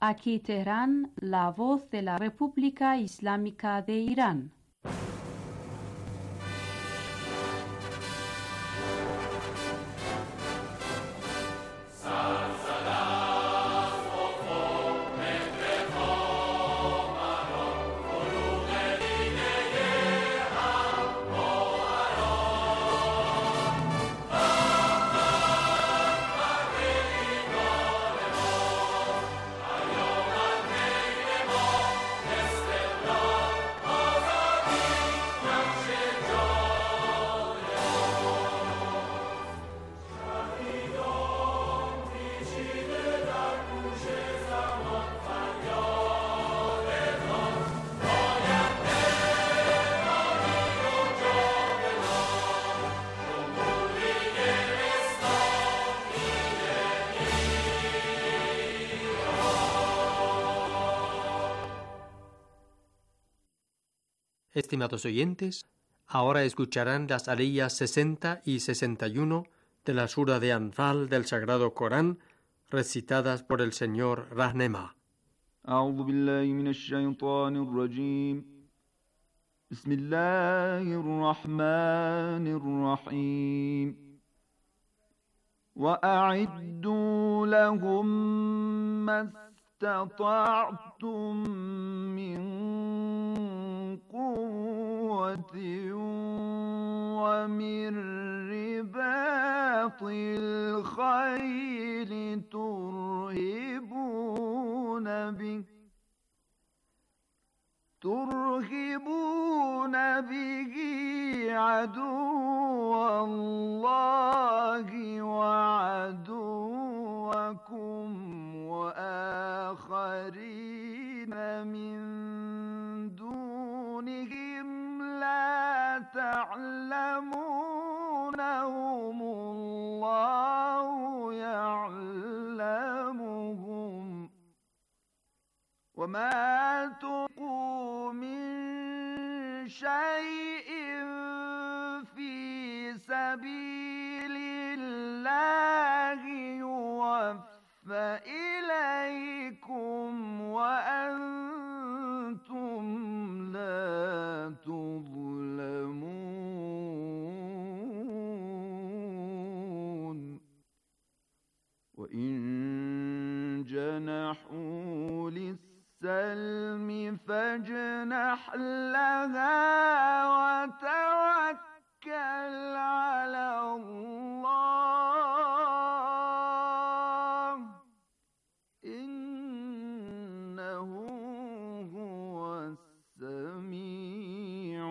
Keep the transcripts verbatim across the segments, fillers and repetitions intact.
Aquí Teherán, la voz de la República Islámica de Irán. Estimados oyentes, ahora escucharán las aliyas sesenta y sesenta y uno de la sura de Anfal del Sagrado Corán, recitadas por el señor Rahnema. أعوذ بالله من الشيطان الرجيم بسم الله الرحمن الرحيم وأعدوا لهم ما استطعتم من قوة ومن رباط الخيل ترهبون به ترهبون به عدو الله وعدوكم وآخرين من دونهم لا تعلمونهم الله يعلمهم وما تنفقوا من شيء في سبيل الله يوفى إليكم وأنتم لا تظلمون وإن جنحوا للسلم فاجنح لها وتوكل على الله إنه هو السميع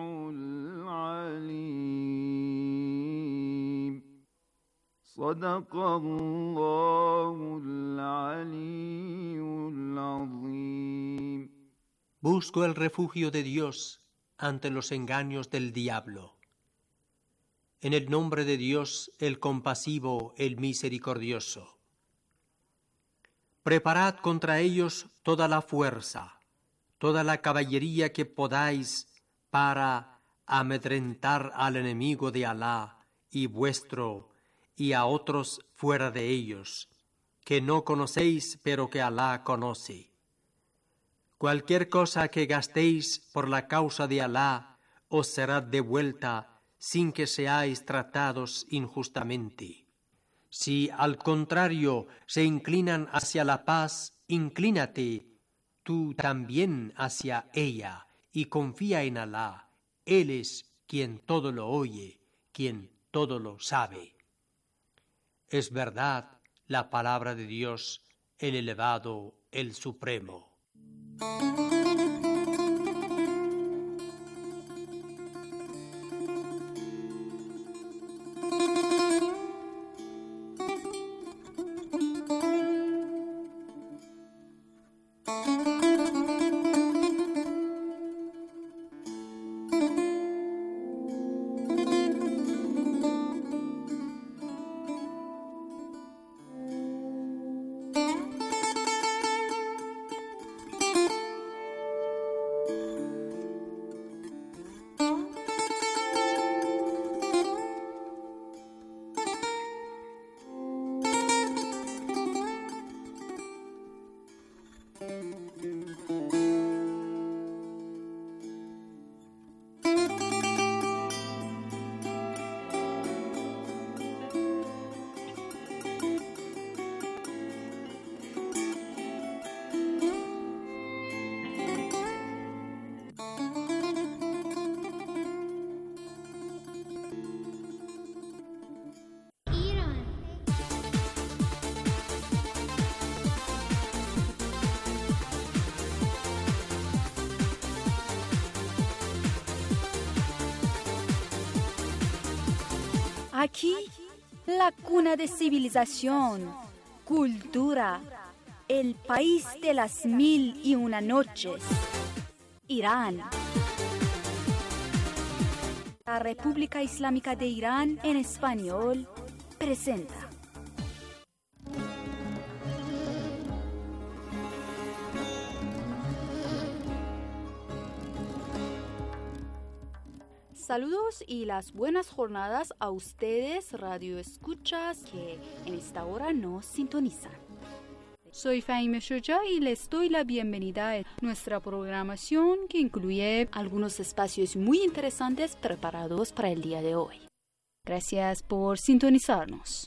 العليم صدق الله العلي العظيم. Busco el refugio de Dios ante los engaños del diablo. En el nombre de Dios, el compasivo, el misericordioso. Preparad contra ellos toda la fuerza, toda la caballería que podáis para amedrentar al enemigo de Alá y vuestro y a otros fuera de ellos, que no conocéis pero que Alá conoce. Cualquier cosa que gastéis por la causa de Alá os será devuelta sin que seáis tratados injustamente. Si al contrario se inclinan hacia la paz, inclínate tú también hacia ella y confía en Alá. Él es quien todo lo oye, quien todo lo sabe. Es verdad la palabra de Dios, el elevado, el supremo. Aquí, la cuna de civilización, cultura, el país de las mil y una noches, Irán. La República Islámica de Irán en español presenta. Saludos y las buenas jornadas a ustedes, radio escuchas, que en esta hora nos sintonizan. Soy Fahime Shoja y les doy la bienvenida a nuestra programación que incluye algunos espacios muy interesantes preparados para el día de hoy. Gracias por sintonizarnos.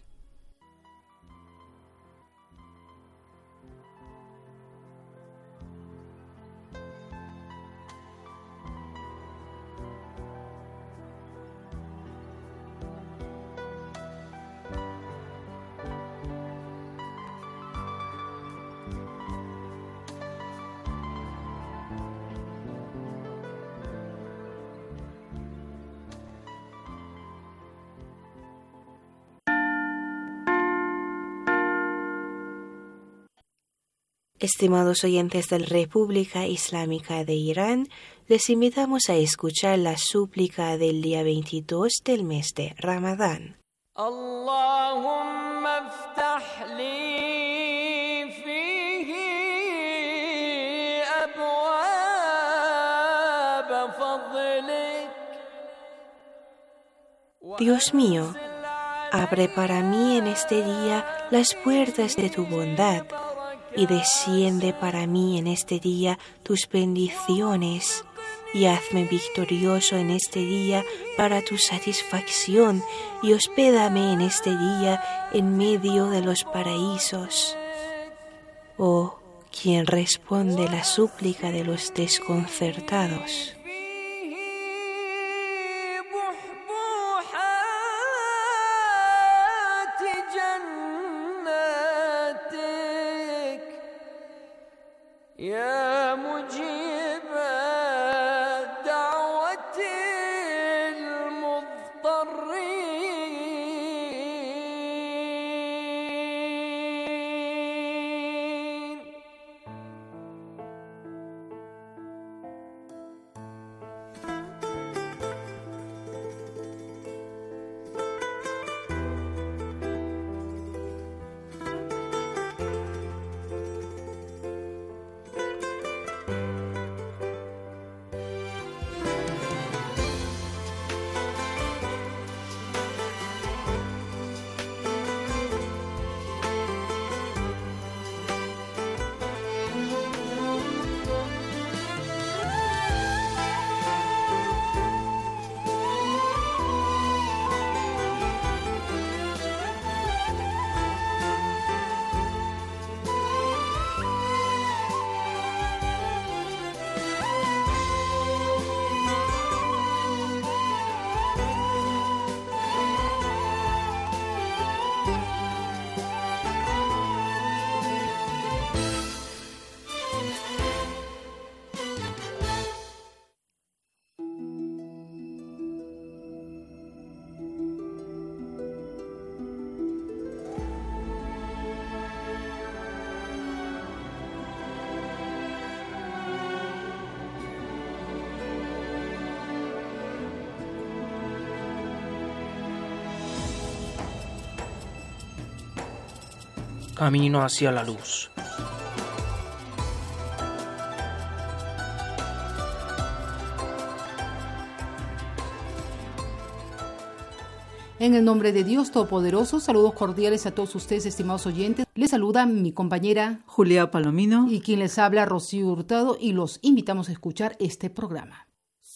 Estimados oyentes de la República Islámica de Irán, les invitamos a escuchar la súplica del día veintidós del mes de Ramadán. Allahumma aftah li fihi abwab fadlik. Dios mío, abre para mí en este día las puertas de tu bondad y desciende para mí en este día tus bendiciones, y hazme victorioso en este día para tu satisfacción, y hospédame en este día en medio de los paraísos. Oh, quien responde la súplica de los desconcertados. يا مجيب دعوة المضطرين. Camino hacia la luz. En el nombre de Dios Todopoderoso, saludos cordiales a todos ustedes, estimados oyentes. Les saluda mi compañera Julia Palomino y quien les habla, Rocío Hurtado, y los invitamos a escuchar este programa.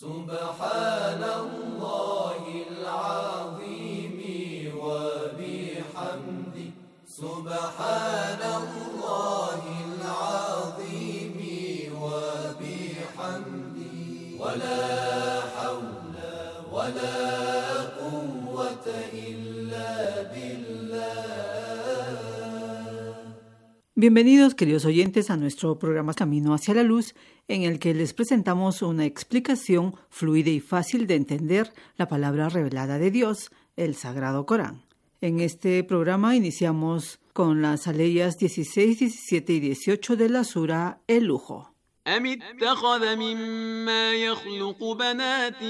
Bienvenidos, queridos oyentes, a nuestro programa Camino hacia la Luz, en el que les presentamos una explicación fluida y fácil de entender la palabra revelada de Dios, el Sagrado Corán. En este programa iniciamos con las aleyas dieciséis, diecisiete y dieciocho de la sura El Lujo. أم اتخذ مما يخلق بنات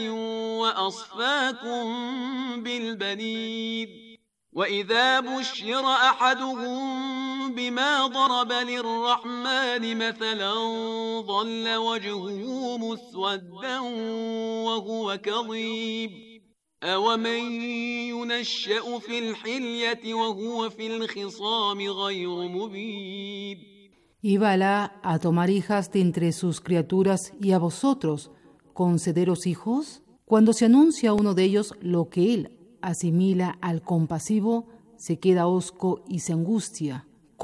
وأصفاكم بالبنين وإذا بشر أحدهم بما ضرب للرحمن مثلا ظل وجهه مسودا وهو كظيم أومن ينشأ في الحلية وهو في الخصام غير مبين. Y Bala a tomar hijas de entre sus criaturas y a vosotros, concederos hijos. Cuando se anuncia a uno de ellos lo que él asimila al compasivo, se queda hosco y se angustia.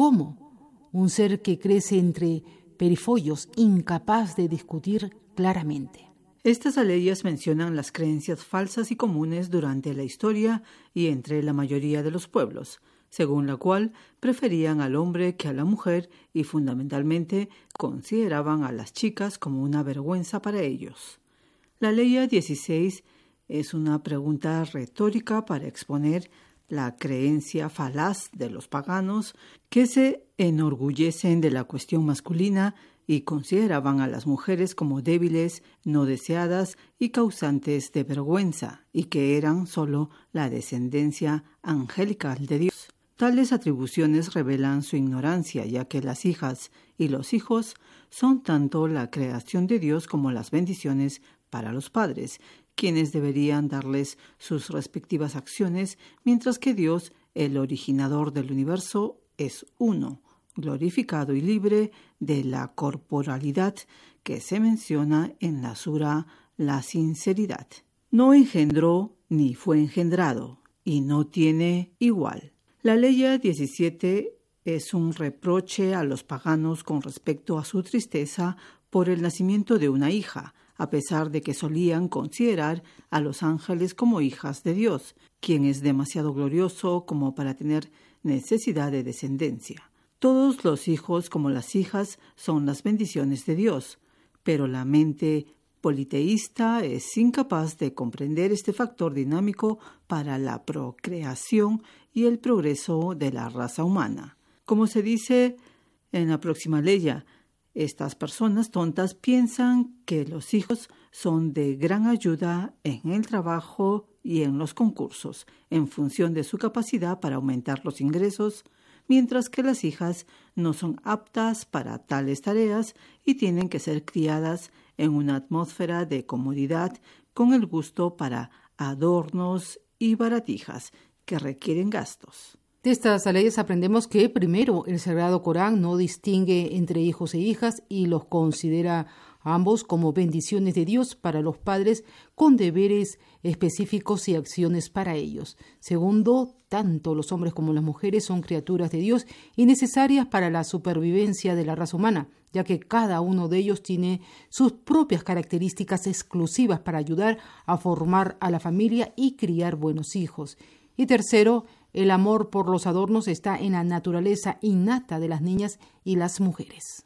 ¿Cómo? Un ser que crece entre perifollos, incapaz de discutir claramente. Estas aleyas mencionan las creencias falsas y comunes durante la historia y entre la mayoría de los pueblos, según la cual preferían al hombre que a la mujer y fundamentalmente consideraban a las chicas como una vergüenza para ellos. La Aleya dieciséis es una pregunta retórica para exponer la creencia falaz de los paganos que se enorgullecen de la cuestión masculina y consideraban a las mujeres como débiles, no deseadas y causantes de vergüenza, y que eran solo la descendencia angelical de Dios. Tales atribuciones revelan su ignorancia, ya que las hijas y los hijos son tanto la creación de Dios como las bendiciones para los padres, quienes deberían darles sus respectivas acciones, mientras que Dios, el originador del universo, es uno, glorificado y libre de la corporalidad que se menciona en la sura La Sinceridad. No engendró ni fue engendrado, y no tiene igual. La Aleya diecisiete es un reproche a los paganos con respecto a su tristeza por el nacimiento de una hija, a pesar de que solían considerar a los ángeles como hijas de Dios, quien es demasiado glorioso como para tener necesidad de descendencia. Todos los hijos como las hijas son las bendiciones de Dios, pero la mente politeísta es incapaz de comprender este factor dinámico para la procreación y el progreso de la raza humana. Como se dice en la próxima Aleya, estas personas tontas piensan que los hijos son de gran ayuda en el trabajo y en los concursos, en función de su capacidad para aumentar los ingresos, mientras que las hijas no son aptas para tales tareas y tienen que ser criadas en una atmósfera de comodidad con el gusto para adornos y baratijas que requieren gastos. De estas leyes aprendemos que, primero, el Sagrado Corán no distingue entre hijos e hijas y los considera a ambos como bendiciones de Dios para los padres con deberes específicos y acciones para ellos. Segundo, tanto los hombres como las mujeres son criaturas de Dios y necesarias para la supervivencia de la raza humana, ya que cada uno de ellos tiene sus propias características exclusivas para ayudar a formar a la familia y criar buenos hijos. Y tercero, el amor por los adornos está en la naturaleza innata de las niñas y las mujeres.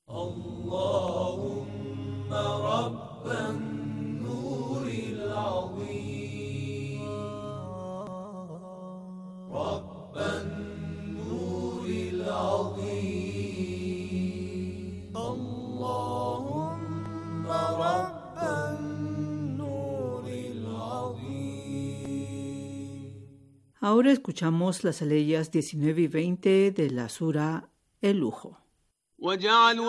Ahora escuchamos las aleyas diecinueve y veinte de la sura El Lujo. وجعلوا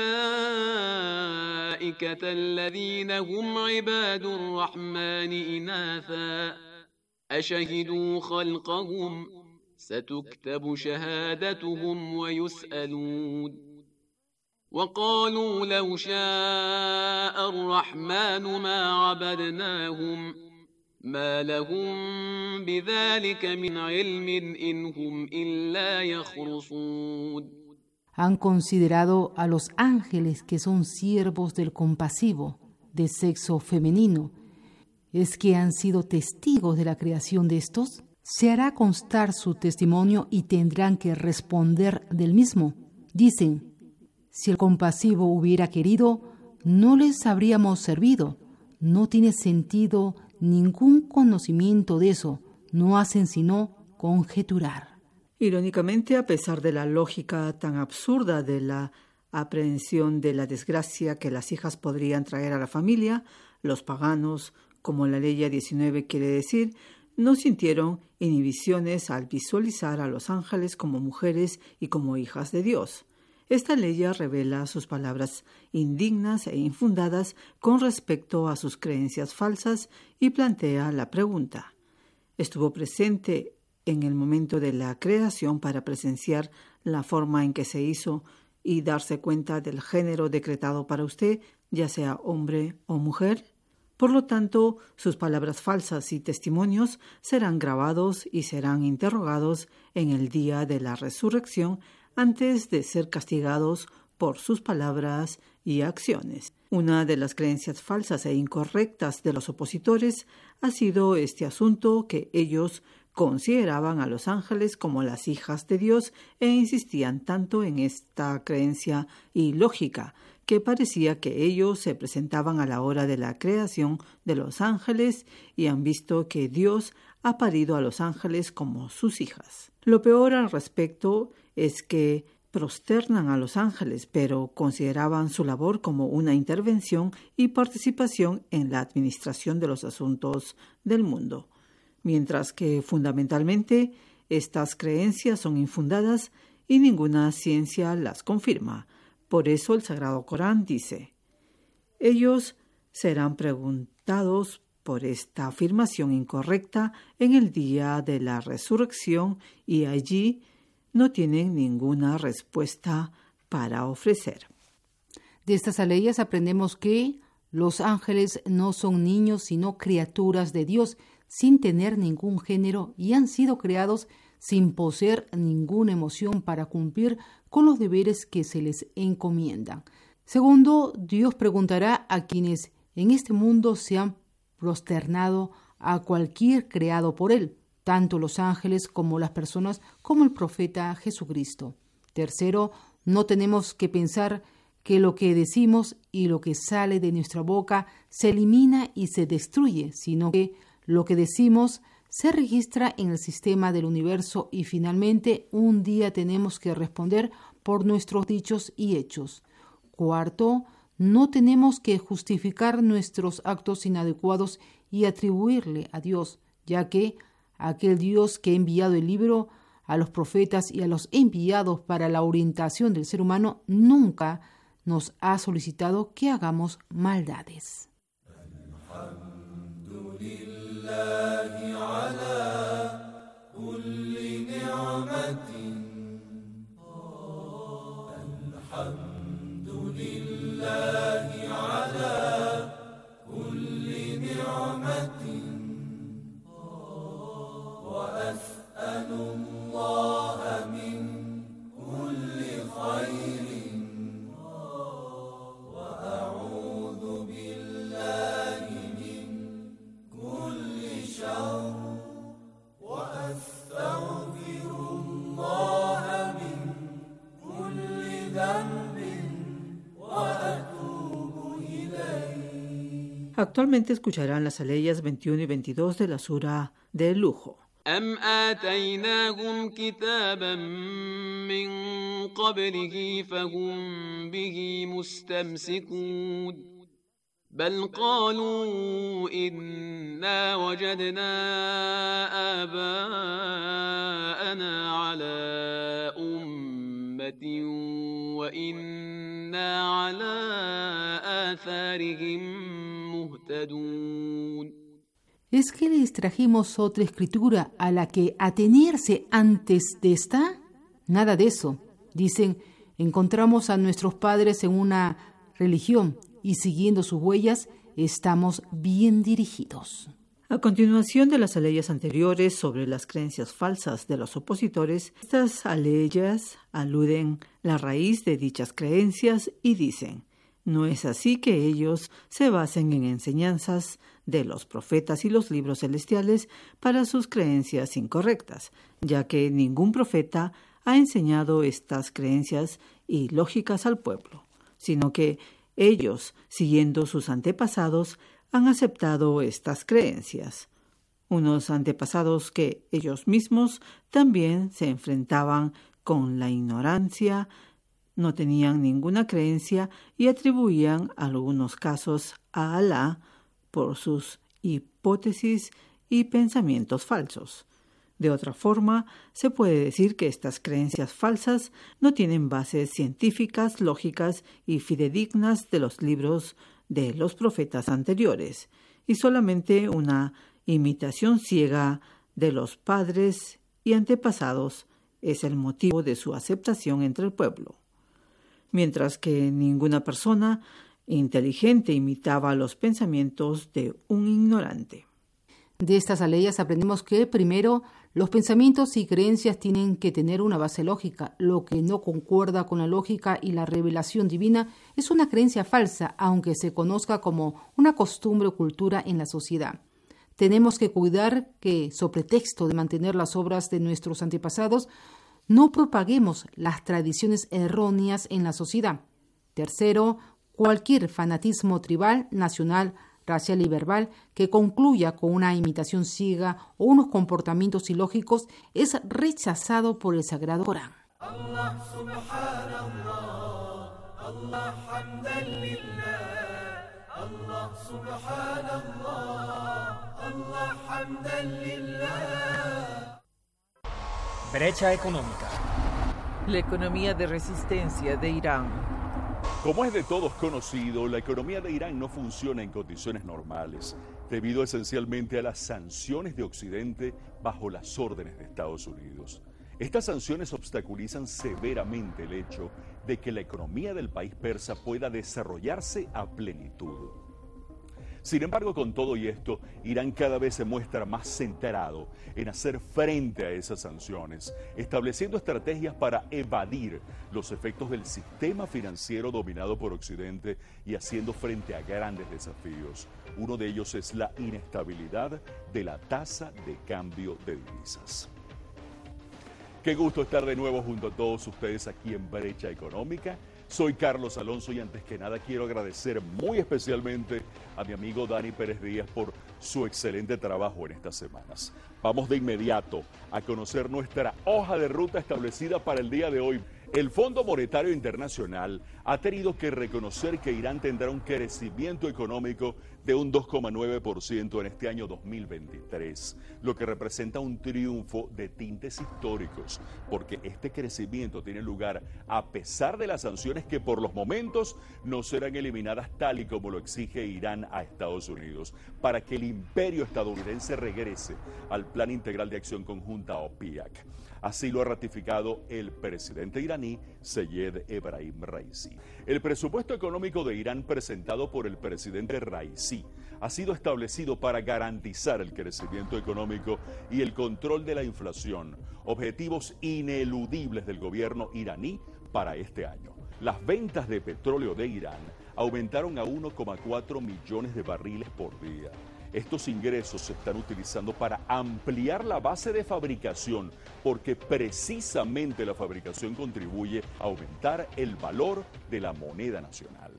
الملائكة الذين هم عباد الرحمن إناثا أشهدوا خلقهم ستكتب شهادتهم ويسألون وقالوا لو شاء الرحمن ما عبدناهم ما لهم بذلك من علم إن هم إلا يخرصون. Han considerado a los ángeles que son siervos del compasivo, de sexo femenino. ¿Es que han sido testigos de la creación de estos? Se hará constar su testimonio y tendrán que responder del mismo. Dicen, si el compasivo hubiera querido, no les habríamos servido. No tiene sentido ningún conocimiento de eso. no hacen sino conjeturar. Irónicamente, a pesar de la lógica tan absurda de la aprehensión de la desgracia que las hijas podrían traer a la familia, los paganos, como la ley diecinueve quiere decir, no sintieron inhibiciones al visualizar a los ángeles como mujeres y como hijas de Dios. Esta ley revela sus palabras indignas e infundadas con respecto a sus creencias falsas y plantea la pregunta: ¿estuvo presente en el momento de la creación para presenciar la forma en que se hizo y darse cuenta del género decretado para usted, ya sea hombre o mujer? Por lo tanto, sus palabras falsas y testimonios serán grabados y serán interrogados en el día de la resurrección antes de ser castigados por sus palabras y acciones. Una de las creencias falsas e incorrectas de los opositores ha sido este asunto, que ellos consideraban a los ángeles como las hijas de Dios e insistían tanto en esta creencia ilógica que parecía que ellos se presentaban a la hora de la creación de los ángeles y han visto que Dios ha parido a los ángeles como sus hijas. Lo peor al respecto es que prosternan a los ángeles, pero consideraban su labor como una intervención y participación en la administración de los asuntos del mundo, mientras que fundamentalmente estas creencias son infundadas y ninguna ciencia las confirma. Por eso el Sagrado Corán dice: ellos serán preguntados por esta afirmación incorrecta en el día de la resurrección y allí no tienen ninguna respuesta para ofrecer. De estas aleyas aprendemos que los ángeles no son niños sino criaturas de Dios sin tener ningún género y han sido creados sin poseer ninguna emoción para cumplir con los deberes que se les encomiendan. Segundo, Dios preguntará a quienes en este mundo se han prosternado a cualquier creado por Él, tanto los ángeles como las personas, como el profeta Jesucristo. Tercero, no tenemos que pensar que lo que decimos y lo que sale de nuestra boca se elimina y se destruye, sino que lo que decimos se registra en el sistema del universo y finalmente un día tenemos que responder por nuestros dichos y hechos. Cuarto, no tenemos que justificar nuestros actos inadecuados y atribuirle a Dios, ya que aquel Dios que ha enviado el libro a los profetas y a los enviados para la orientación del ser humano nunca nos ha solicitado que hagamos maldades. Actualmente escucharán las aleyas veintiuno y veintidós de la sura del lujo. أم آتيناهم كتابا من قبله فهم به مستمسكون بل قالوا إنا وجدنا آباءنا على أمة وإنا على آثارهم مهتدون. ¿Es que les trajimos otra escritura a la que atenerse antes de esta? Nada de eso. Dicen, encontramos a nuestros padres en una religión y siguiendo sus huellas estamos bien dirigidos. A continuación de las aleyas anteriores sobre las creencias falsas de los opositores, estas aleyas aluden la raíz de dichas creencias y dicen: no es así que ellos se basen en enseñanzas de los profetas y los libros celestiales para sus creencias incorrectas, ya que ningún profeta ha enseñado estas creencias ilógicas al pueblo, sino que ellos, siguiendo sus antepasados, han aceptado estas creencias. unos antepasados que ellos mismos también se enfrentaban con la ignorancia, no tenían ninguna creencia y atribuían algunos casos a Alá por sus hipótesis y pensamientos falsos. De otra forma, se puede decir que estas creencias falsas no tienen bases científicas, lógicas y fidedignas de los libros de los profetas anteriores, y solamente una imitación ciega de los padres y antepasados es el motivo de su aceptación entre el pueblo. Mientras que ninguna persona inteligente imitaba los pensamientos de un ignorante. De estas aleyas aprendemos que, primero, los pensamientos y creencias tienen que tener una base lógica. Lo que no concuerda con la lógica y la revelación divina es una creencia falsa, aunque se conozca como una costumbre o cultura en la sociedad. Tenemos que cuidar que, sobre pretexto de mantener las obras de nuestros antepasados, no propaguemos las tradiciones erróneas en la sociedad. Tercero, cualquier fanatismo tribal, nacional, racial y verbal que concluya con una imitación ciega o unos comportamientos ilógicos es rechazado por el Sagrado Corán. Allah subhanallah, Allah hamdan lillah, Allah subhanallah, Allah hamdan lillah. Brecha económica. La economía de resistencia de Irán. Como es de todos conocido, la economía de Irán no funciona en condiciones normales, debido esencialmente a las sanciones de Occidente bajo las órdenes de Estados Unidos. Estas sanciones obstaculizan severamente el hecho de que la economía del país persa pueda desarrollarse a plenitud. Sin embargo, con todo y esto, Irán cada vez se muestra más centrado en hacer frente a esas sanciones, estableciendo estrategias para evadir los efectos del sistema financiero dominado por Occidente y haciendo frente a grandes desafíos. Uno de ellos es la inestabilidad de la tasa de cambio de divisas. Qué gusto estar de nuevo junto a todos ustedes aquí en Brecha Económica. Soy Carlos Alonso y antes que nada quiero agradecer muy especialmente a mi amigo Dani Pérez Díaz por su excelente trabajo en estas semanas. Vamos de inmediato a conocer nuestra hoja de ruta establecida para el día de hoy. El Fondo Monetario Internacional ha tenido que reconocer que Irán tendrá un crecimiento económico de un dos coma nueve por ciento en este año dos mil veintitrés, lo que representa un triunfo de tintes históricos, porque este crecimiento tiene lugar a pesar de las sanciones que por los momentos no serán eliminadas tal y como lo exige Irán a Estados Unidos, para que el imperio estadounidense regrese al Plan Integral de Acción Conjunta o P I A C. Así lo ha ratificado el presidente iraní Seyed Ebrahim Raisi. El presupuesto económico de Irán presentado por el presidente Raisi ha sido establecido para garantizar el crecimiento económico y el control de la inflación, objetivos ineludibles del gobierno iraní para este año. Las ventas de petróleo de Irán aumentaron a uno coma cuatro millones de barriles por día. Estos ingresos se están utilizando para ampliar la base de fabricación, porque precisamente la fabricación contribuye a aumentar el valor de la moneda nacional.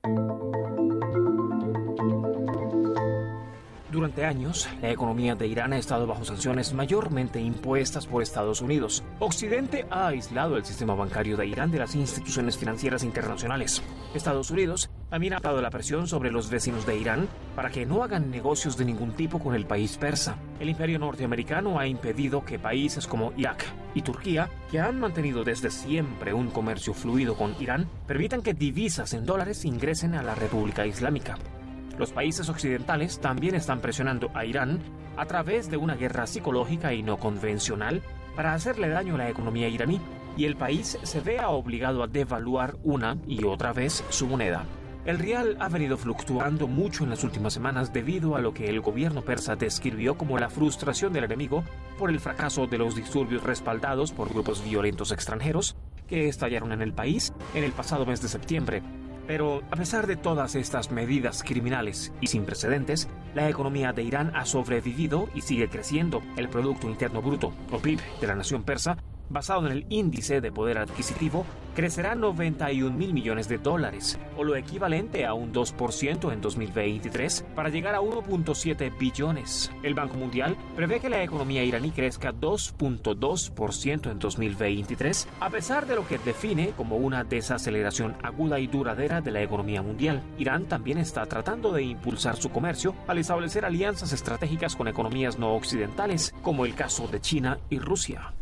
Durante años, la economía de Irán ha estado bajo sanciones mayormente impuestas por Estados Unidos. Occidente ha aislado el sistema bancario de Irán de las instituciones financieras internacionales. Estados Unidos también ha dado la presión sobre los vecinos de Irán para que no hagan negocios de ningún tipo con el país persa. El imperio norteamericano ha impedido que países como Irak y Turquía, que han mantenido desde siempre un comercio fluido con Irán, permitan que divisas en dólares ingresen a la República Islámica. Los países occidentales también están presionando a Irán a través de una guerra psicológica y no convencional para hacerle daño a la economía iraní, y el país se vea obligado a devaluar una y otra vez su moneda. El rial ha venido fluctuando mucho en las últimas semanas debido a lo que el gobierno persa describió como la frustración del enemigo por el fracaso de los disturbios respaldados por grupos violentos extranjeros que estallaron en el país en el pasado mes de septiembre. Pero a pesar de todas estas medidas criminales y sin precedentes, la economía de Irán ha sobrevivido y sigue creciendo. El Producto Interno Bruto, o P I B, de la nación persa basado en el índice de poder adquisitivo, crecerá noventa y un mil millones de dólares, o lo equivalente a un dos por ciento en dos mil veintitrés, para llegar a uno punto siete billones. El Banco Mundial prevé que la economía iraní crezca dos punto dos por ciento en dos mil veintitrés, a pesar de lo que define como una desaceleración aguda y duradera de la economía mundial. Irán también está tratando de impulsar su comercio al establecer alianzas estratégicas con economías no occidentales, como el caso de China y Rusia.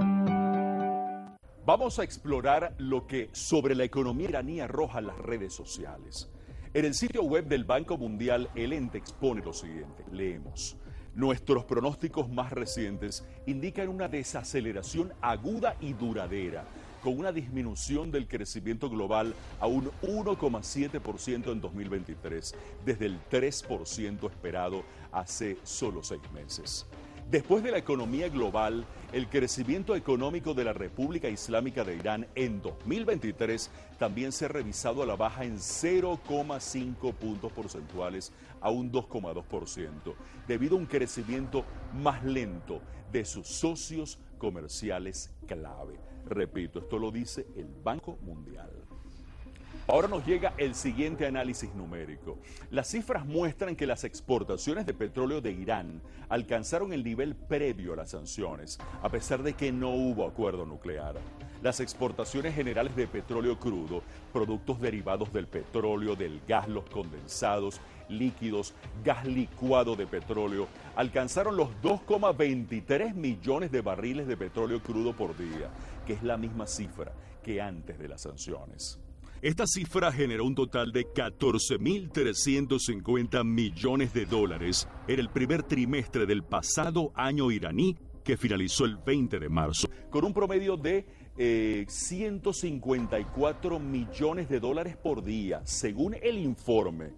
Vamos a explorar lo que sobre la economía iraní arrojan las redes sociales. En el sitio web del Banco Mundial, el ente expone lo siguiente. Leemos. Nuestros pronósticos más recientes indican una desaceleración aguda y duradera, con una disminución del crecimiento global a un uno coma siete por ciento en dos mil veintitrés, desde el tres por ciento esperado hace solo seis meses. Después de la economía global, el crecimiento económico de la República Islámica de Irán en dos mil veintitrés también se ha revisado a la baja en cero coma cinco puntos porcentuales a un dos coma dos por ciento, debido a un crecimiento más lento de sus socios comerciales clave. Repito, esto lo dice el Banco Mundial. Ahora nos llega el siguiente análisis numérico. Las cifras muestran que las exportaciones de petróleo de Irán alcanzaron el nivel previo a las sanciones, a pesar de que no hubo acuerdo nuclear. Las exportaciones generales de petróleo crudo, productos derivados del petróleo, del gas, los condensados, líquidos, gas licuado de petróleo, alcanzaron los dos coma veintitrés millones de barriles de petróleo crudo por día, que es la misma cifra que antes de las sanciones. Esta cifra generó un total de catorce mil trescientos cincuenta millones de dólares en el primer trimestre del pasado año iraní, que finalizó el veinte de marzo, con un promedio de eh, ciento cincuenta y cuatro millones de dólares por día, según el informe,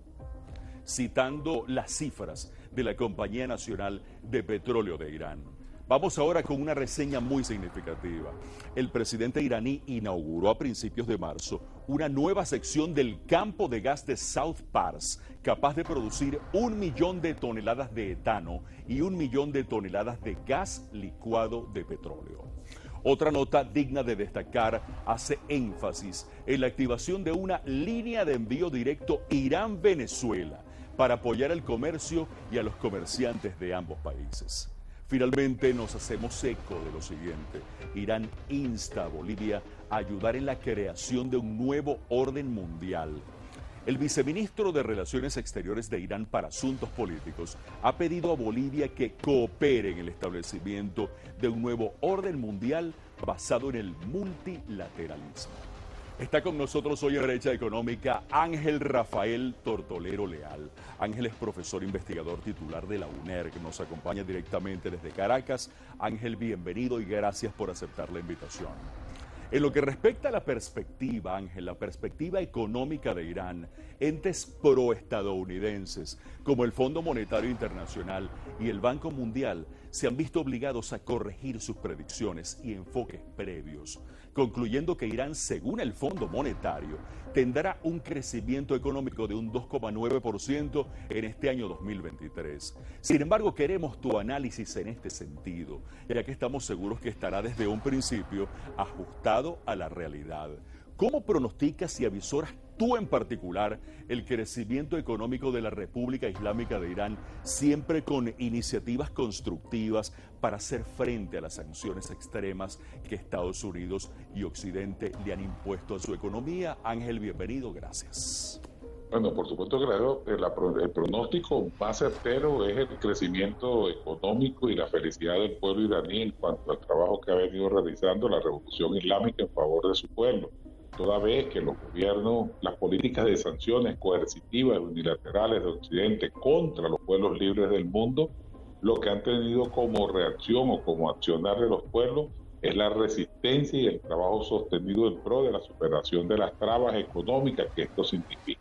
citando las cifras de la Compañía Nacional de Petróleo de Irán. Vamos ahora con una reseña muy significativa. El presidente iraní inauguró a principios de marzo una nueva sección del campo de gas de South Pars, capaz de producir un millón de toneladas de etano y un millón de toneladas de gas licuado de petróleo. Otra nota digna de destacar hace énfasis en la activación de una línea de envío directo Irán-Venezuela para apoyar el comercio y a los comerciantes de ambos países. Finalmente nos hacemos eco de lo siguiente. Irán insta a Bolivia a ayudar en la creación de un nuevo orden mundial. El viceministro de Relaciones Exteriores de Irán para Asuntos Políticos ha pedido a Bolivia que coopere en el establecimiento de un nuevo orden mundial basado en el multilateralismo. Está con nosotros hoy en Brecha Económica Ángel Rafael Tortolero Leal. Ángel es profesor investigador titular de la UNER, que nos acompaña directamente desde Caracas. Ángel, bienvenido y gracias por aceptar la invitación. En lo que respecta a la perspectiva, Ángel, la perspectiva económica de Irán, entes proestadounidenses como el Fondo Monetario Internacional y el Banco Mundial se han visto obligados a corregir sus predicciones y enfoques previos, concluyendo que Irán, según el Fondo Monetario, tendrá un crecimiento económico de un dos coma nueve por ciento en este año dos mil veintitrés. Sin embargo, queremos tu análisis en este sentido, ya que estamos seguros que estará desde un principio ajustado a la realidad. ¿Cómo pronosticas y avisoras tú en particular el crecimiento económico de la República Islámica de Irán, siempre con iniciativas constructivas para hacer frente a las sanciones extremas que Estados Unidos y Occidente le han impuesto a su economía? Ángel, bienvenido, gracias. Bueno, por supuesto que claro, el, el pronóstico más certero es el crecimiento económico y la felicidad del pueblo iraní en cuanto al trabajo que ha venido realizando la revolución islámica en favor de su pueblo. Toda vez que los gobiernos, las políticas de sanciones coercitivas unilaterales de Occidente contra los pueblos libres del mundo, lo que han tenido como reacción o como accionar de los pueblos es la resistencia y el trabajo sostenido en pro de la superación de las trabas económicas que esto significa.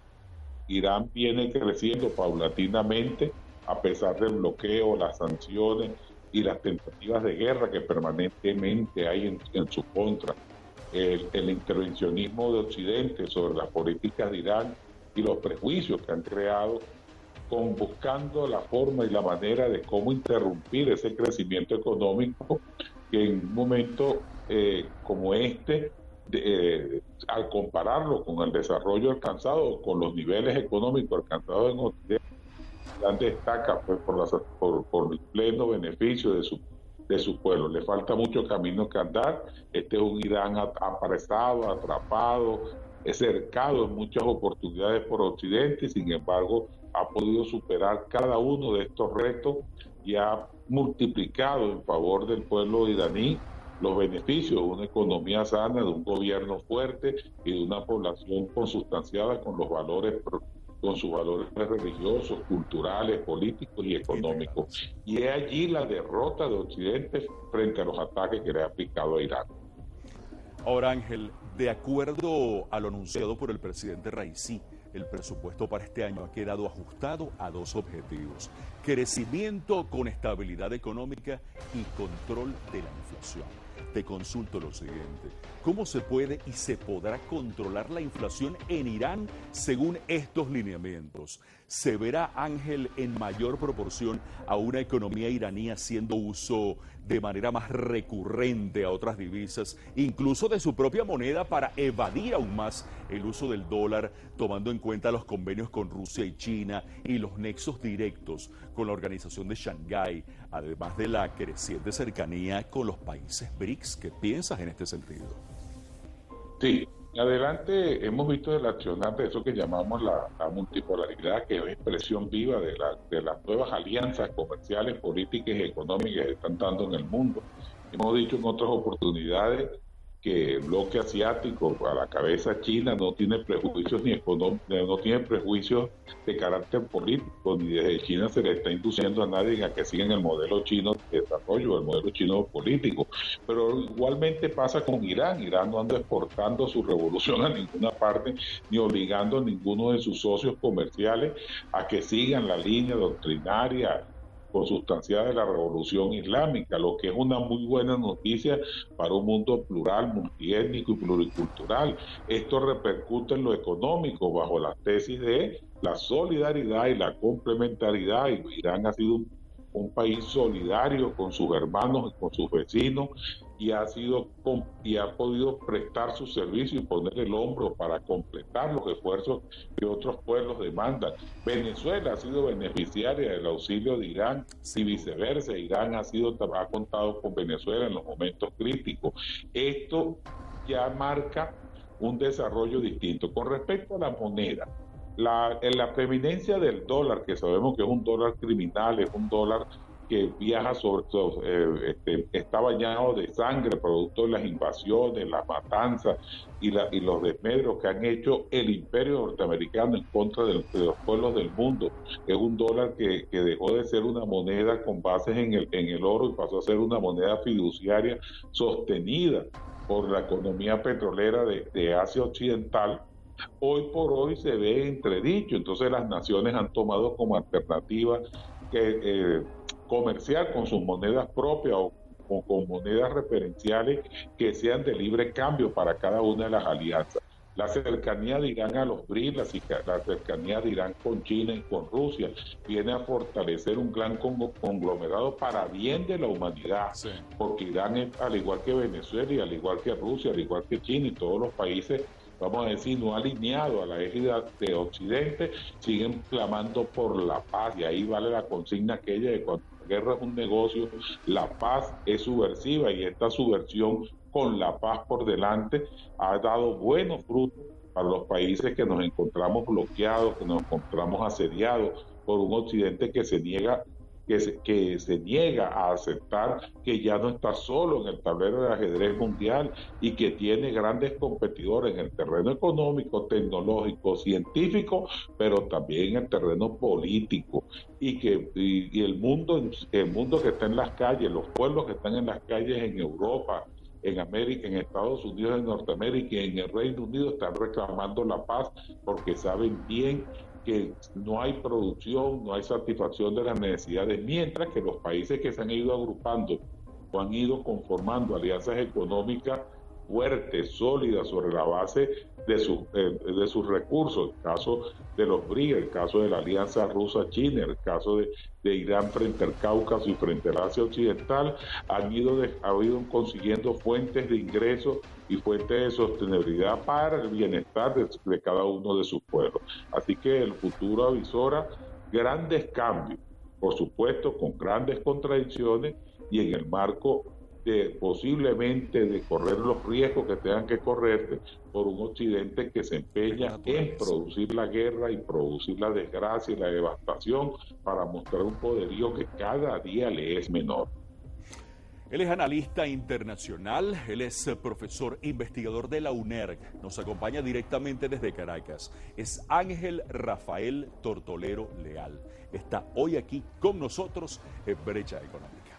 Irán viene creciendo paulatinamente a pesar del bloqueo, las sanciones y las tentativas de guerra que permanentemente hay en, en su contra. El, el intervencionismo de Occidente sobre las políticas de Irán y los prejuicios que han creado, con buscando la forma y la manera de cómo interrumpir ese crecimiento económico que en un momento eh, como este, de, eh, al compararlo con el desarrollo alcanzado, con los niveles económicos alcanzados en Occidente, Irán destaca pues, por, las, por, por el pleno beneficio de su, de su pueblo. Le falta mucho camino que andar. Este es un Irán apresado, atrapado, es cercado en muchas oportunidades por Occidente, y sin embargo ha podido superar cada uno de estos retos y ha multiplicado en favor del pueblo iraní los beneficios de una economía sana, de un gobierno fuerte y de una población consustanciada con los valores, con sus valores religiosos, culturales, políticos y económicos. Y es allí la derrota de Occidente frente a los ataques que le ha aplicado a Irán. Ahora, Ángel, de acuerdo a lo anunciado por el presidente Raisi, el presupuesto para este año ha quedado ajustado a dos objetivos: crecimiento con estabilidad económica y control de la inflación. Te consulto lo siguiente: ¿cómo se puede y se podrá controlar la inflación en Irán según estos lineamientos? ¿Se verá, Ángel, en mayor proporción a una economía iraní haciendo uso de manera más recurrente a otras divisas, incluso de su propia moneda, para evadir aún más el uso del dólar, tomando en cuenta los convenios con Rusia y China y los nexos directos con la Organización de Shanghái, además de la creciente cercanía con los países B R I C S? ¿Qué piensas en este sentido? Sí, adelante hemos visto el accionar de eso que llamamos la, la multipolaridad, que es expresión viva de, la, de las nuevas alianzas comerciales, políticas y económicas que están dando en el mundo. Hemos dicho en otras oportunidades que el bloque asiático, a la cabeza China, no tiene prejuicios ni económicos, no tiene prejuicios de carácter político, ni desde China se le está induciendo a nadie a que sigan el modelo chino de desarrollo, el modelo chino político. Pero igualmente pasa con Irán. Irán no anda exportando su revolución a ninguna parte, ni obligando a ninguno de sus socios comerciales a que sigan la línea doctrinaria consustanciada de la revolución islámica, lo que es una muy buena noticia para un mundo plural, multiétnico y pluricultural. Esto repercute en lo económico bajo la tesis de la solidaridad y la complementariedad, y Irán ha sido un, un país solidario con sus hermanos y con sus vecinos, y ha sido y ha podido prestar su servicio y poner el hombro para completar los esfuerzos que otros pueblos demandan. Venezuela ha sido beneficiaria del auxilio de Irán y viceversa. Irán ha sido ha contado con Venezuela en los momentos críticos. Esto ya marca un desarrollo distinto. Con respecto a la moneda, la, en la preeminencia del dólar, que sabemos que es un dólar criminal, es un dólar que viaja sobre todo, eh, este, está bañado de sangre, producto de las invasiones, las matanzas y, la, y los desmedros que han hecho el imperio norteamericano en contra de, de los pueblos del mundo. Es un dólar que, que dejó de ser una moneda con bases en el, en el oro y pasó a ser una moneda fiduciaria sostenida por la economía petrolera de, de Asia Occidental. Hoy por hoy se ve entredicho, entonces las naciones han tomado como alternativa que eh, comercial con sus monedas propias o, o con monedas referenciales que sean de libre cambio para cada una de las alianzas. La cercanía de Irán a los B R I C S, la, la cercanía de Irán con China y con Rusia, viene a fortalecer un gran conglomerado para bien de la humanidad, sí. Porque Irán, es, al igual que Venezuela y al igual que Rusia, al igual que China y todos los países, vamos a decir, no alineado a la égida de Occidente, siguen clamando por la paz, y ahí vale la consigna aquella de cuando la guerra es un negocio, la paz es subversiva, y esta subversión con la paz por delante ha dado buenos frutos para los países que nos encontramos bloqueados, que nos encontramos asediados por un Occidente que se niega Que se, que se niega a aceptar que ya no está solo en el tablero del ajedrez mundial y que tiene grandes competidores en el terreno económico, tecnológico, científico, pero también en el terreno político, y que y, y el mundo el mundo que está en las calles, los pueblos que están en las calles en Europa, en América, en Estados Unidos, en Norteamérica y en el Reino Unido están reclamando la paz porque saben bien que no hay producción, no hay satisfacción de las necesidades, mientras que los países que se han ido agrupando o han ido conformando alianzas económicas fuerte, sólida, sobre la base de, su, eh, de sus recursos. El caso de los B R I C, el caso de la alianza rusa-china, el caso de, de Irán frente al Cáucaso y frente al Asia Occidental, han ido, de, han ido consiguiendo fuentes de ingresos y fuentes de sostenibilidad para el bienestar de, de cada uno de sus pueblos. Así que el futuro avisora grandes cambios, por supuesto con grandes contradicciones y en el marco de posiblemente de correr los riesgos que tengan que correrse por un Occidente que se empeña en producir la guerra y producir la desgracia y la devastación para mostrar un poderío que cada día le es menor. Él es analista internacional, él es profesor investigador de la UNERC, nos acompaña directamente desde Caracas. Es Ángel Rafael Tortolero Leal. Está hoy aquí con nosotros en Brecha Económica.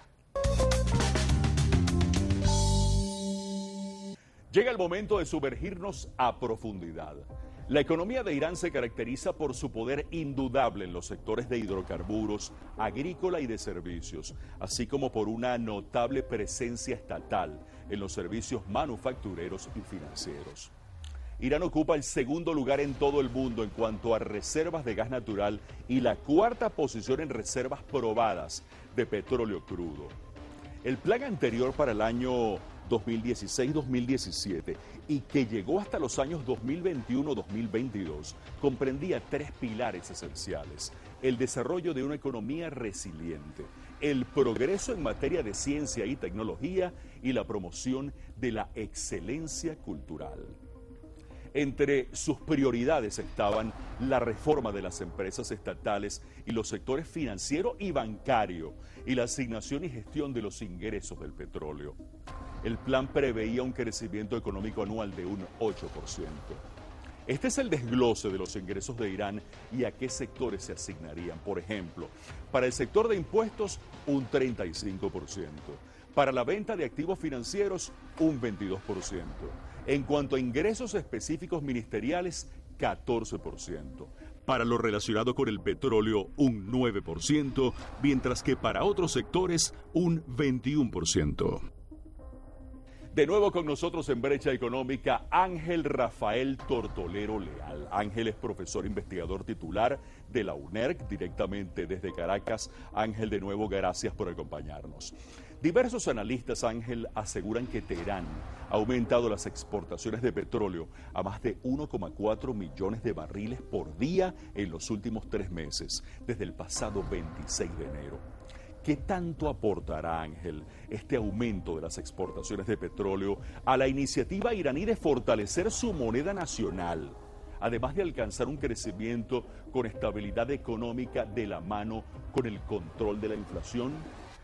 Llega el momento de sumergirnos a profundidad. La economía de Irán se caracteriza por su poder indudable en los sectores de hidrocarburos, agrícola y de servicios, así como por una notable presencia estatal en los servicios manufactureros y financieros. Irán ocupa el segundo lugar en todo el mundo en cuanto a reservas de gas natural y la cuarta posición en reservas probadas de petróleo crudo. El plan anterior para el año dos mil dieciséis dos mil diecisiete y que llegó hasta los años dos mil veintiuno dos mil veintidós comprendía tres pilares esenciales: el desarrollo de una economía resiliente, el progreso en materia de ciencia y tecnología y la promoción de la excelencia cultural. Entre sus prioridades estaban la reforma de las empresas estatales y los sectores financiero y bancario y la asignación y gestión de los ingresos del petróleo. El plan preveía un crecimiento económico anual de un ocho por ciento. Este es el desglose de los ingresos de Irán y a qué sectores se asignarían. Por ejemplo, para el sector de impuestos, un treinta y cinco por ciento. Para la venta de activos financieros, un veintidós por ciento. En cuanto a ingresos específicos ministeriales, catorce por ciento. Para lo relacionado con el petróleo, un nueve por ciento, mientras que para otros sectores, un veintiuno por ciento. De nuevo con nosotros en Brecha Económica, Ángel Rafael Tortolero Leal. Ángel es profesor investigador titular de la UNERC, directamente desde Caracas. Ángel, de nuevo, gracias por acompañarnos. Diversos analistas, Ángel, aseguran que Teherán ha aumentado las exportaciones de petróleo a más de uno coma cuatro millones de barriles por día en los últimos tres meses, desde el pasado veintiséis de enero. ¿Qué tanto aportará, Ángel, este aumento de las exportaciones de petróleo a la iniciativa iraní de fortalecer su moneda nacional, además de alcanzar un crecimiento con estabilidad económica de la mano con el control de la inflación?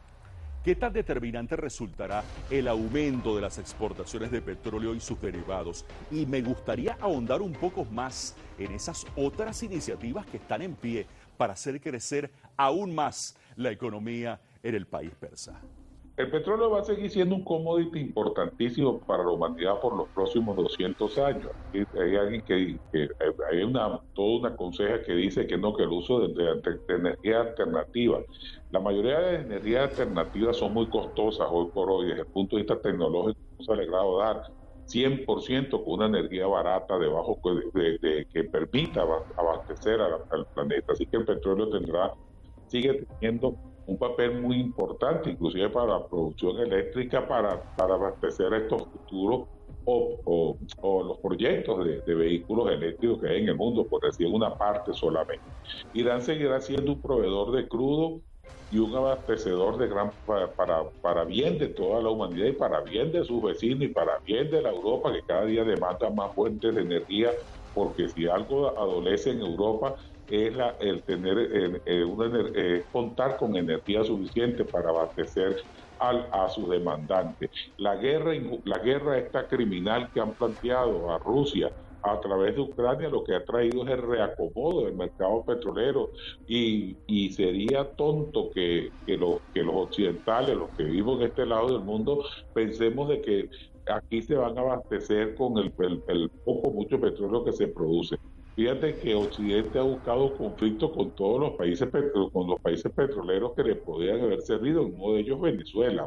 ¿Qué tan determinante resultará el aumento de las exportaciones de petróleo y sus derivados? Y me gustaría ahondar un poco más en esas otras iniciativas que están en pie para hacer crecer aún más la economía en el país persa. El petróleo va a seguir siendo un commodity importantísimo para la humanidad por los próximos doscientos años. Hay alguien que, que hay una, toda una conseja que dice que no, que el uso de, de, de energía alternativa. La mayoría de las energías alternativas son muy costosas hoy por hoy. Desde el punto de vista tecnológico no se ha logrado dar cien por ciento con una energía barata de bajo, de, de, que permita abastecer a, al planeta. Así que el petróleo tendrá, sigue teniendo un papel muy importante, inclusive para la producción eléctrica, para, para abastecer estos futuros o, o, o los proyectos de, de vehículos eléctricos que hay en el mundo, por decir una parte solamente. Irán seguirá siendo un proveedor de crudo y un abastecedor de gran para, para, para bien de toda la humanidad y para bien de sus vecinos y para bien de la Europa, que cada día demanda más fuentes de energía, porque si algo adolece en Europa es la, el tener el, el, una, eh, contar con energía suficiente para abastecer al, a sus demandantes. La guerra, la guerra esta criminal que han planteado a Rusia a través de Ucrania, lo que ha traído es el reacomodo del mercado petrolero y, y sería tonto que, que, lo, que los occidentales, los que vivimos en este lado del mundo, pensemos de que aquí se van a abastecer con el, el, el poco mucho petróleo que se produce. Fíjate que Occidente ha buscado conflictos con todos los países, con los países petroleros que le podían haber servido, uno de ellos Venezuela.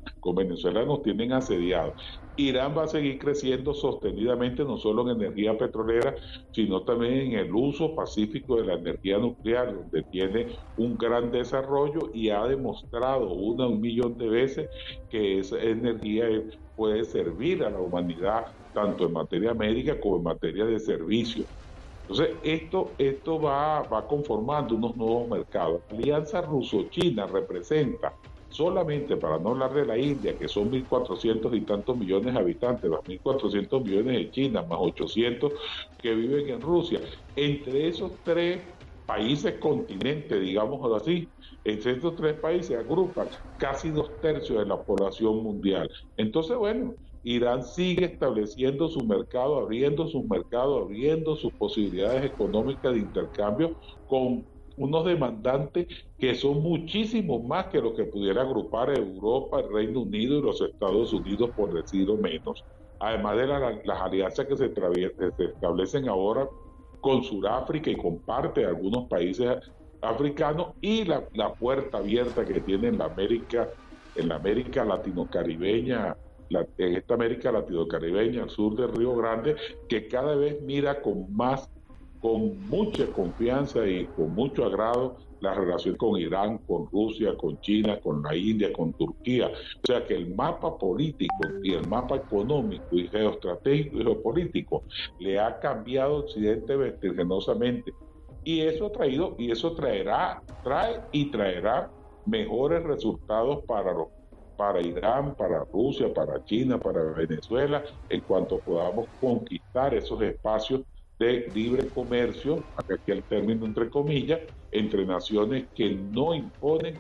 Con Venezuela nos tienen asediados. Irán va a seguir creciendo sostenidamente, no solo en energía petrolera, sino también en el uso pacífico de la energía nuclear, donde tiene un gran desarrollo y ha demostrado una un millón de veces que esa energía puede servir a la humanidad, tanto en materia médica como en materia de servicio. Entonces, esto, esto va, va conformando unos nuevos mercados. La alianza ruso-china representa, solamente para no hablar de la India, que son mil cuatrocientos y tantos millones de habitantes, los mil cuatrocientos millones de China, más ochocientos que viven en Rusia. Entre esos tres países continentes, digámoslo así, entre estos tres países agrupan casi dos tercios de la población mundial. Entonces, bueno, Irán sigue estableciendo su mercado, abriendo sus mercados, abriendo sus posibilidades económicas de intercambio con unos demandantes que son muchísimos más que lo que pudiera agrupar Europa, el Reino Unido y los Estados Unidos, por decirlo menos. Además de la, las alianzas que se, se establecen ahora con Sudáfrica y con parte de algunos países africanos, y la, la puerta abierta que tiene en la América, en la América latino-caribeña, la, en esta América latino-caribeña, al sur del Río Grande, que cada vez mira con más, con mucha confianza y con mucho agrado la relación con Irán, con Rusia, con China, con la India, con Turquía. O sea que el mapa político y el mapa económico y geoestratégico y geopolítico le ha cambiado a Occidente vertiginosamente. Y eso ha traído, y eso traerá, trae y traerá mejores resultados para los para Irán, para Rusia, para China, para Venezuela, en cuanto podamos conquistar esos espacios de libre comercio, aquí el término entre comillas, entre naciones que no imponen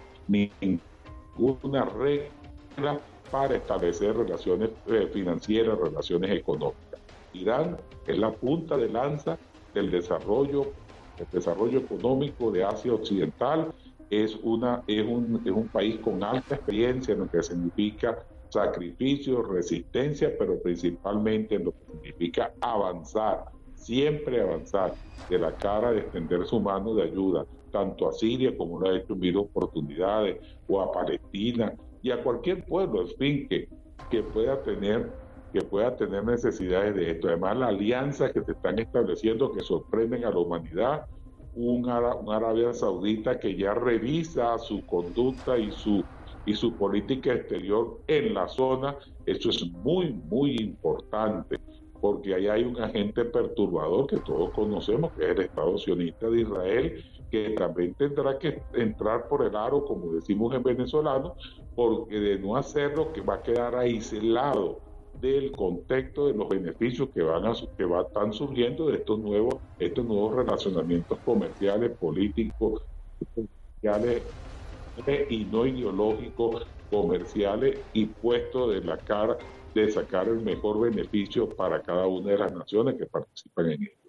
ninguna regla para establecer relaciones eh, financieras, relaciones económicas. Irán es la punta de lanza del desarrollo, el desarrollo económico de Asia Occidental. Es, una, es, un, es un país con alta experiencia en lo que significa sacrificio, resistencia, pero principalmente en lo que significa avanzar, siempre avanzar, de la cara de extender su mano de ayuda, tanto a Siria como lo ha hecho en Mil Oportunidades, o a Palestina, y a cualquier pueblo, en fin, que, que, pueda tener, que pueda tener necesidades de esto. Además, las alianzas que se están estableciendo que sorprenden a la humanidad, un, Ara, un Arabia Saudita que ya revisa su conducta y su, y su política exterior en la zona. Eso es muy, muy importante, porque ahí hay un agente perturbador que todos conocemos, que es el Estado sionista de Israel, que también tendrá que entrar por el aro, como decimos en venezolano, porque de no hacerlo, que va a quedar aislado del contexto de los beneficios que van a que va, están surgiendo de estos nuevos estos nuevos relacionamientos comerciales, políticos, sociales y no ideológicos, comerciales, y puestos de la cara de sacar el mejor beneficio para cada una de las naciones que participan en ello.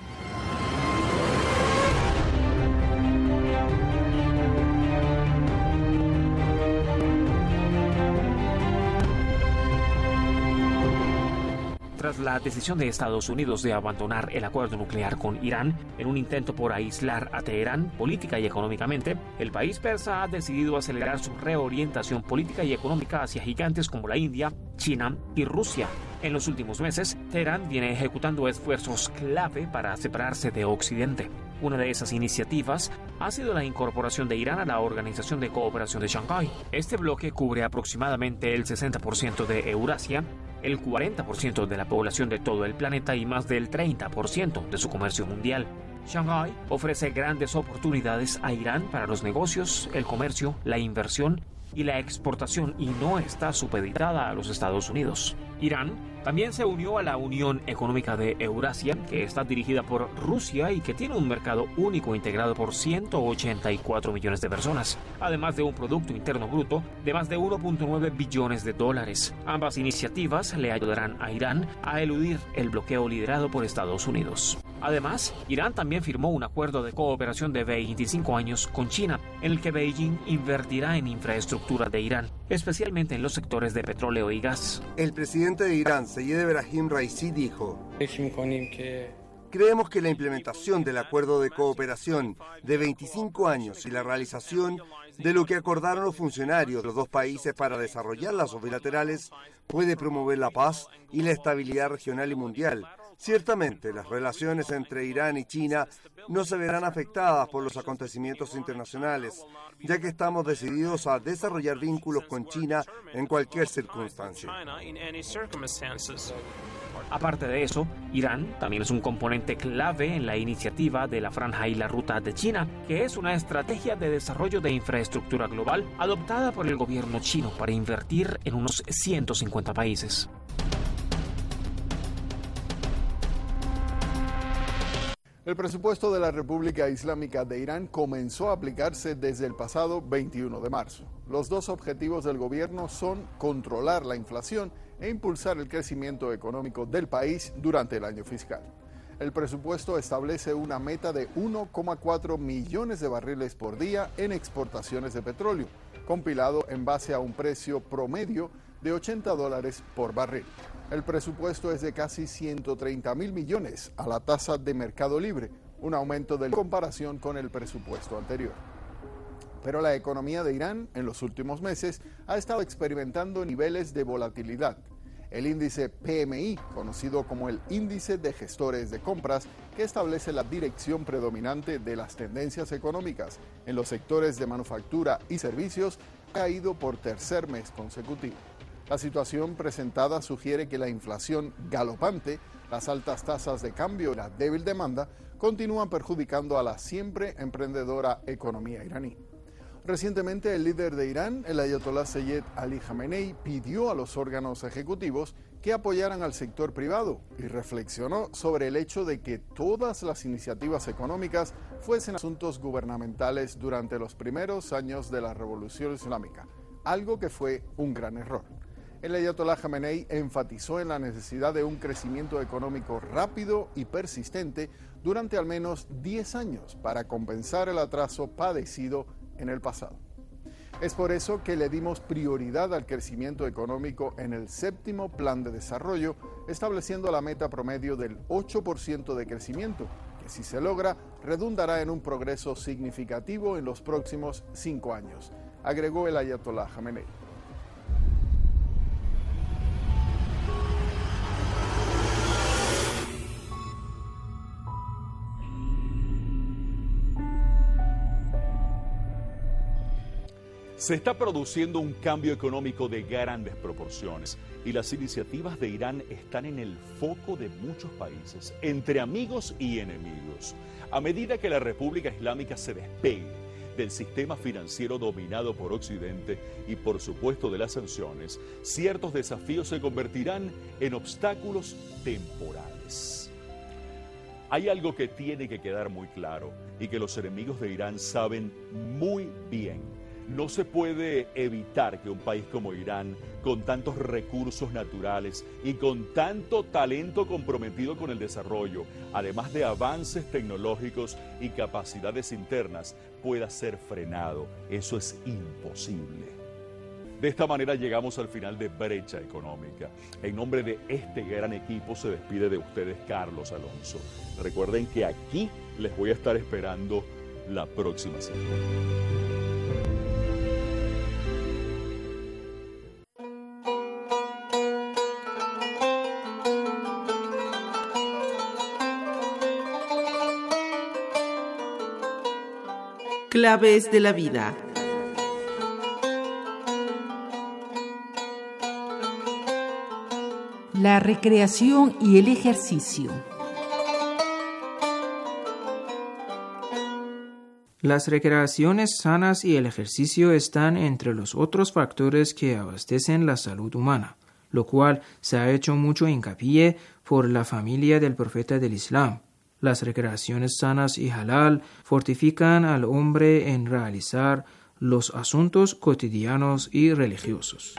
Tras la decisión de Estados Unidos de abandonar el acuerdo nuclear con Irán en un intento por aislar a Teherán política y económicamente, el país persa ha decidido acelerar su reorientación política y económica hacia gigantes como la India, China y Rusia. En los últimos meses, Teherán viene ejecutando esfuerzos clave para separarse de Occidente. Una de esas iniciativas ha sido la incorporación de Irán a la Organización de Cooperación de Shanghái. Este bloque cubre aproximadamente el sesenta por ciento de Eurasia, el cuarenta por ciento de la población de todo el planeta y más del treinta por ciento de su comercio mundial. Shanghái ofrece grandes oportunidades a Irán para los negocios, el comercio, la inversión y la exportación, y no está supeditada a los Estados Unidos. Irán también se unió a la Unión Económica de Eurasia, que está dirigida por Rusia y que tiene un mercado único integrado por ciento ochenta y cuatro millones de personas, además de un Producto Interno Bruto de más de uno punto nueve billones de dólares. Ambas iniciativas le ayudarán a Irán a eludir el bloqueo liderado por Estados Unidos. Además, Irán también firmó un acuerdo de cooperación de veinticinco años con China, en el que Beijing invertirá en infraestructura de Irán, especialmente en los sectores de petróleo y gas. El presidente de Irán, Seyed Ebrahim Raisi, dijo: Creemos que la implementación del acuerdo de cooperación de veinticinco años y la realización de lo que acordaron los funcionarios de los dos países para desarrollar lazos bilaterales puede promover la paz y la estabilidad regional y mundial. Ciertamente, las relaciones entre Irán y China no se verán afectadas por los acontecimientos internacionales, ya que estamos decididos a desarrollar vínculos con China en cualquier circunstancia. Aparte de eso, Irán también es un componente clave en la iniciativa de la Franja y la Ruta de China, que es una estrategia de desarrollo de infraestructura global adoptada por el gobierno chino para invertir en unos ciento cincuenta países. El presupuesto de la República Islámica de Irán comenzó a aplicarse desde el pasado veintiuno de marzo. Los dos objetivos del gobierno son controlar la inflación e impulsar el crecimiento económico del país durante el año fiscal. El presupuesto establece una meta de uno coma cuatro millones de barriles por día en exportaciones de petróleo, compilado en base a un precio promedio de ochenta dólares por barril. El presupuesto es de casi ciento treinta mil millones a la tasa de mercado libre, un aumento de comparación con el presupuesto anterior. Pero la economía de Irán en los últimos meses ha estado experimentando niveles de volatilidad. El índice P M I, conocido como el índice de gestores de compras, que establece la dirección predominante de las tendencias económicas en los sectores de manufactura y servicios, ha caído por tercer mes consecutivo. La situación presentada sugiere que la inflación galopante, las altas tasas de cambio y la débil demanda continúan perjudicando a la siempre emprendedora economía iraní. Recientemente, el líder de Irán, el ayatolá Seyed Ali Khamenei, pidió a los órganos ejecutivos que apoyaran al sector privado y reflexionó sobre el hecho de que todas las iniciativas económicas fuesen asuntos gubernamentales durante los primeros años de la Revolución Islámica, algo que fue un gran error. El ayatolá Khamenei enfatizó en la necesidad de un crecimiento económico rápido y persistente durante al menos diez años para compensar el atraso padecido en el pasado. Es por eso que le dimos prioridad al crecimiento económico en el séptimo Plan de Desarrollo, estableciendo la meta promedio del ocho por ciento de crecimiento, que si se logra, redundará en un progreso significativo en los próximos cinco años, agregó el ayatolá Khamenei. Se está produciendo un cambio económico de grandes proporciones y las iniciativas de Irán están en el foco de muchos países, entre amigos y enemigos. A medida que la República Islámica se despegue del sistema financiero dominado por Occidente y por supuesto de las sanciones, ciertos desafíos se convertirán en obstáculos temporales. Hay algo que tiene que quedar muy claro y que los enemigos de Irán saben muy bien. No se puede evitar que un país como Irán, con tantos recursos naturales y con tanto talento comprometido con el desarrollo, además de avances tecnológicos y capacidades internas, pueda ser frenado. Eso es imposible. De esta manera llegamos al final de Brecha Económica. En nombre de este gran equipo se despide de ustedes Carlos Alonso. Recuerden que aquí les voy a estar esperando la próxima semana. Claves de la vida. La recreación y el ejercicio. Las recreaciones sanas y el ejercicio están entre los otros factores que abastecen la salud humana, lo cual se ha hecho mucho hincapié por la familia del profeta del Islam. Las recreaciones sanas y halal fortifican al hombre en realizar los asuntos cotidianos y religiosos.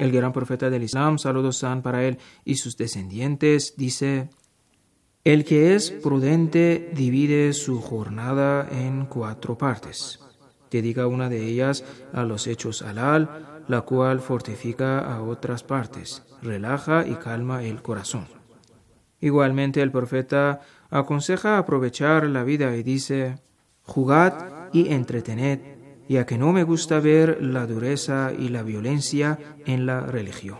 El gran profeta del Islam, saludos sean para él y sus descendientes, dice: el que es prudente divide su jornada en cuatro partes. Dedica una de ellas a los hechos halal, la cual fortifica a otras partes, relaja y calma el corazón. Igualmente el profeta aconseja aprovechar la vida y dice: jugad y entretened, ya que no me gusta ver la dureza y la violencia en la religión.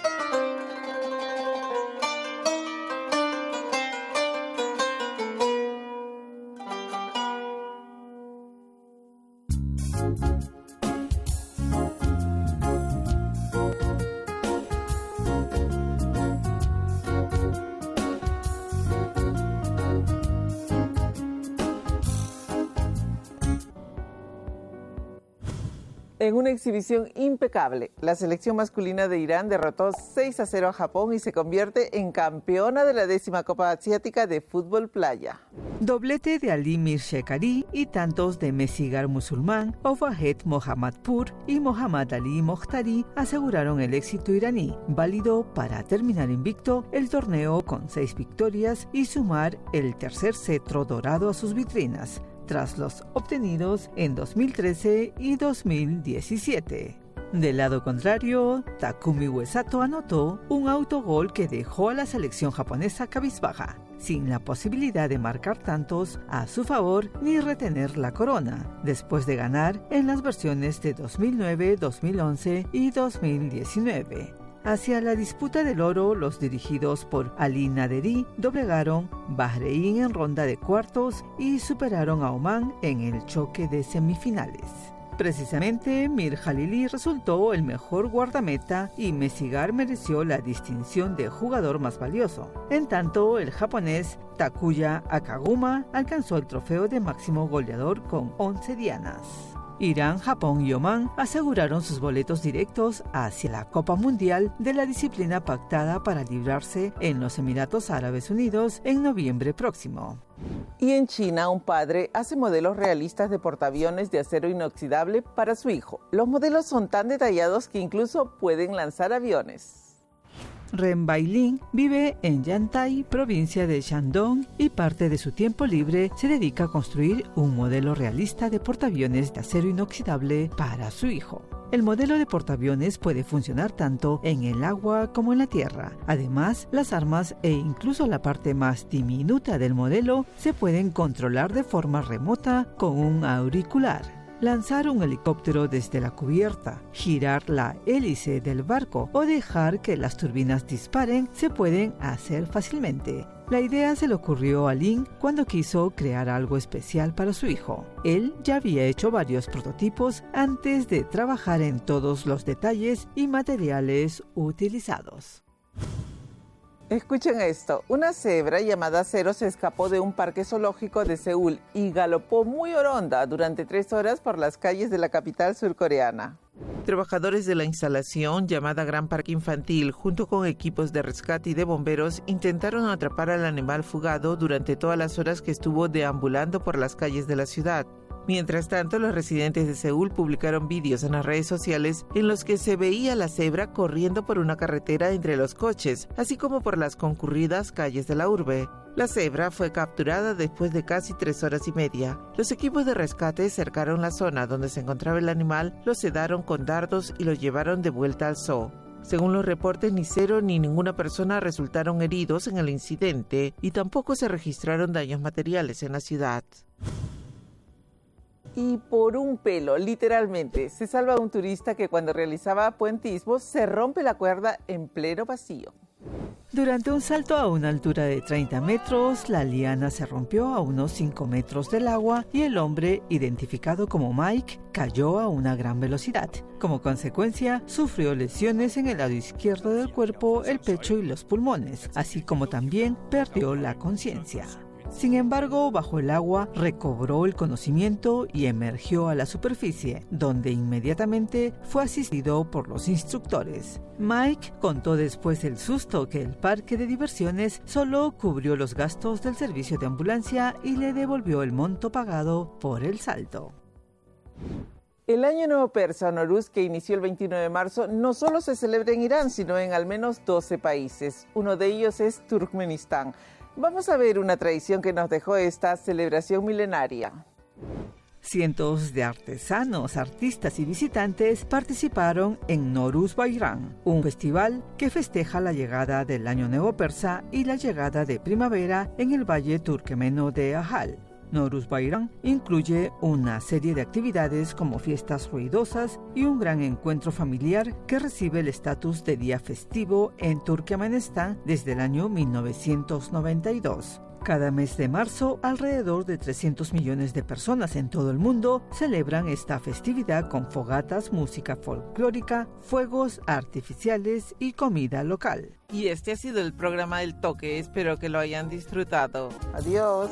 En una exhibición impecable, la selección masculina de Irán derrotó seis a cero a Japón y se convierte en campeona de la décima Copa Asiática de Fútbol Playa. Doblete de Ali Mirshekari y tantos de Mesigar Musulmán, Ovahed Mohammadpur y Mohammad Ali Mokhtari aseguraron el éxito iraní, válido para terminar invicto el torneo con seis victorias y sumar el tercer cetro dorado a sus vitrinas, tras los obtenidos en dos mil trece y dos mil diecisiete. Del lado contrario, Takumi Uesato anotó un autogol que dejó a la selección japonesa cabizbaja, sin la posibilidad de marcar tantos a su favor ni retener la corona, después de ganar en las versiones de dos mil nueve, dos mil once y dos mil diecinueve. Hacia la disputa del oro, los dirigidos por Ali Naderi doblegaron Bahrein en ronda de cuartos y superaron a Omán en el choque de semifinales. Precisamente, Mir Jalili resultó el mejor guardameta y Mesigar mereció la distinción de jugador más valioso. En tanto, el japonés Takuya Akaguma alcanzó el trofeo de máximo goleador con once dianas. Irán, Japón y Omán aseguraron sus boletos directos hacia la Copa Mundial de la disciplina pactada para librarse en los Emiratos Árabes Unidos en noviembre próximo. Y en China, un padre hace modelos realistas de portaaviones de acero inoxidable para su hijo. Los modelos son tan detallados que incluso pueden lanzar aviones. Ren Bailin vive en Yantai, provincia de Shandong, y parte de su tiempo libre se dedica a construir un modelo realista de portaaviones de acero inoxidable para su hijo. El modelo de portaaviones puede funcionar tanto en el agua como en la tierra. Además, las armas e incluso la parte más diminuta del modelo se pueden controlar de forma remota con un auricular. Lanzar un helicóptero desde la cubierta, girar la hélice del barco o dejar que las turbinas disparen se pueden hacer fácilmente. La idea se le ocurrió a Lin cuando quiso crear algo especial para su hijo. Él ya había hecho varios prototipos antes de trabajar en todos los detalles y materiales utilizados. Escuchen esto, una cebra llamada Cero se escapó de un parque zoológico de Seúl y galopó muy oronda durante tres horas por las calles de la capital surcoreana. Trabajadores de la instalación llamada Gran Parque Infantil, junto con equipos de rescate y de bomberos, intentaron atrapar al animal fugado durante todas las horas que estuvo deambulando por las calles de la ciudad. Mientras tanto, los residentes de Seúl publicaron vídeos en las redes sociales en los que se veía a la cebra corriendo por una carretera entre los coches, así como por las concurridas calles de la urbe. La cebra fue capturada después de casi tres horas y media. Los equipos de rescate cercaron la zona donde se encontraba el animal, lo sedaron con dardos y lo llevaron de vuelta al zoo. Según los reportes, ni Cero ni ninguna persona resultaron heridos en el incidente y tampoco se registraron daños materiales en la ciudad. Y por un pelo, literalmente, se salva a un turista que cuando realizaba puentismo se rompe la cuerda en pleno vacío. Durante un salto a una altura de treinta metros, la liana se rompió a unos cinco metros del agua y el hombre, identificado como Mike, cayó a una gran velocidad. Como consecuencia, sufrió lesiones en el lado izquierdo del cuerpo, el pecho y los pulmones, así como también perdió la conciencia. Sin embargo, bajo el agua recobró el conocimiento y emergió a la superficie, donde inmediatamente fue asistido por los instructores. Mike contó después del susto que el parque de diversiones solo cubrió los gastos del servicio de ambulancia y le devolvió el monto pagado por el salto. El Año Nuevo Persa o Nowruz, que inició el veintiuno de marzo, no solo se celebra en Irán, sino en al menos doce países. Uno de ellos es Turkmenistán. Vamos a ver una tradición que nos dejó esta celebración milenaria. Cientos de artesanos, artistas y visitantes participaron en Nowruz Bayram, un festival que festeja la llegada del Año Nuevo Persa y la llegada de primavera en el valle turkmeno de Ahal. Nowruz Bayram incluye una serie de actividades como fiestas ruidosas y un gran encuentro familiar que recibe el estatus de día festivo en Turkmenistán desde el año mil novecientos noventa y dos. Cada mes de marzo, alrededor de trescientos millones de personas en todo el mundo celebran esta festividad con fogatas, música folclórica, fuegos artificiales y comida local. Y este ha sido el programa del Toque. Espero que lo hayan disfrutado. Adiós.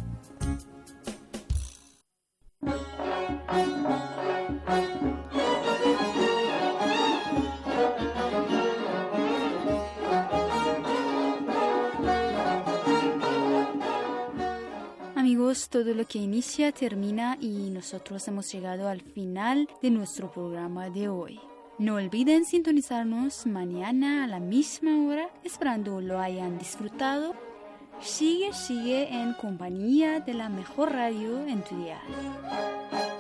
Amigos, todo lo que inicia termina y nosotros hemos llegado al final de nuestro programa de hoy. No olviden sintonizarnos mañana a la misma hora, esperando lo hayan disfrutado. Sigue, sigue en compañía de la mejor radio en tu dial.